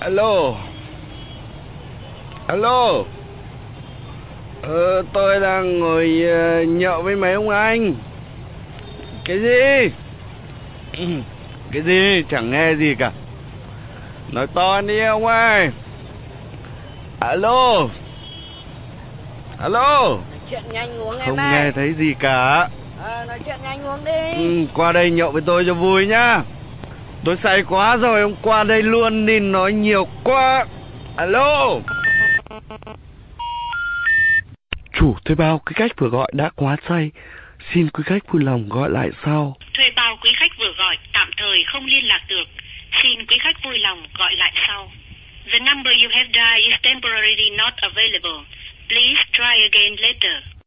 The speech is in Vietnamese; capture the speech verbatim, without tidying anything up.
Alo. Alo. Ờ, tôi đang ngồi uh, nhậu với mấy ông anh. Cái gì? Cái gì? Chẳng nghe gì cả. Nói to đi ông ơi. Alo. Alo. Nói chuyện nhanh uống em Không ơi. nghe thấy gì cả. Ờ, nói chuyện nhanh uống đi. Ừ, qua đây nhậu với tôi cho vui nhá. Tôi say quá rồi, ông qua đây luôn đi, nói nhiều quá. Alo. Chủ thuê bao quý khách vừa gọi đã quá say, xin quý khách vui lòng gọi lại sau. Thuê bao quý khách vừa gọi tạm thời không liên lạc được, xin quý khách vui lòng gọi lại sau. The number you have dialed is temporarily not available. Please try again later.